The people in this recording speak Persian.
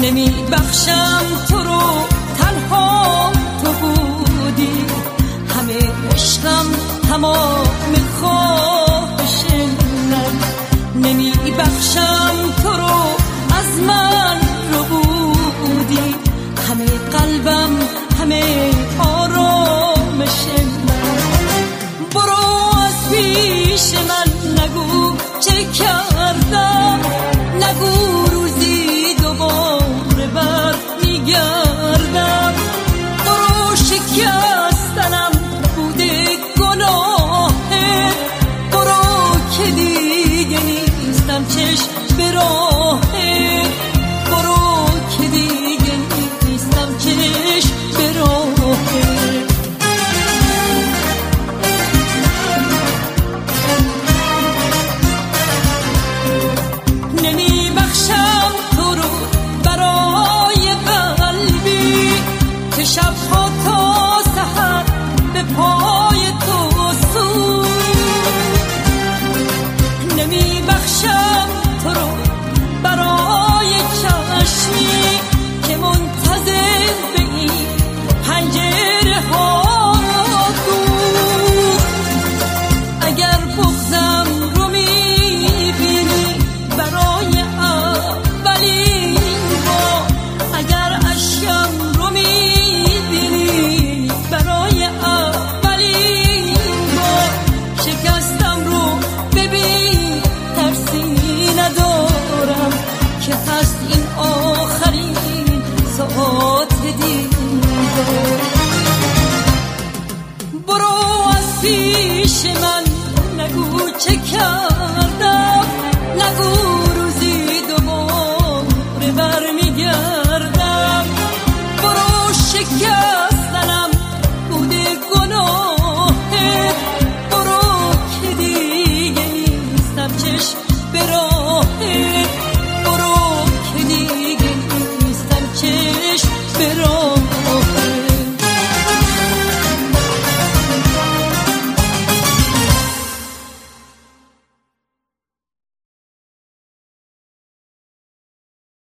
نمی بخشم تو رو، تنها تو بودی همه عشقم، تمام خواهش من. نمی بخشم تو رو، از من رو بودی همه قلبم، همه آرامش من. برو از پیش من، نگو چه کردم، نگو روزی دوباره بر میگردم. برو شکستنم بوده گناهه، برو که دیگه نیستم چشم به راهه، برو که دیگه نیستم چشم به راهه. نمی بخشم تو رو برای قلبی که شبها تا سحر به پای تو سود. نمی بخشم تو رو برای چشمی که منتظر به این پنجره ها بود. اگر بغضم رو میبینی برای اولین بار، اگر اشکم رو میبینی برای اولین بار، شکستم رو ببین ترسی ندارم که هست این آخرین ساعت دیدار. برو از پیش من، نگو چه کردم، نگو